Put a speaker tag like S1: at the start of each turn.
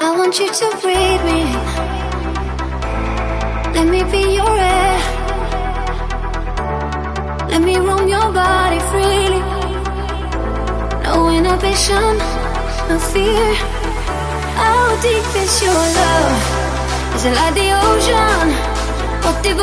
S1: I want you to breathe me. Let me be your air. Let me roam your body freely. No inhibition, no fear. How deep is your love? Is it like the ocean? What devotion?